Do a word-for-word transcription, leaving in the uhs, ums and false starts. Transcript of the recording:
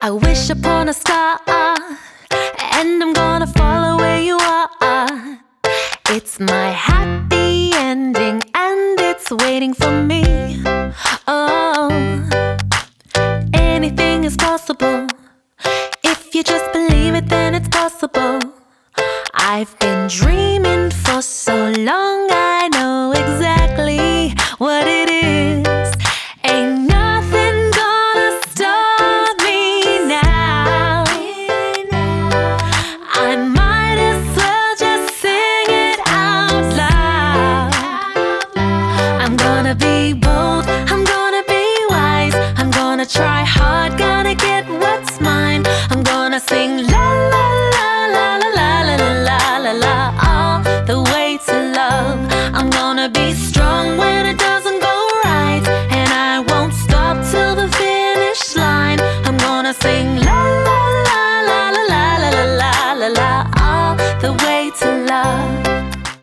I wish upon a star, and I'm gonna follow where you are. It's my happy ending, and it's waiting for me. Oh, anything is possible. If you just believe it, then it's possible. I've been dreaming for so long,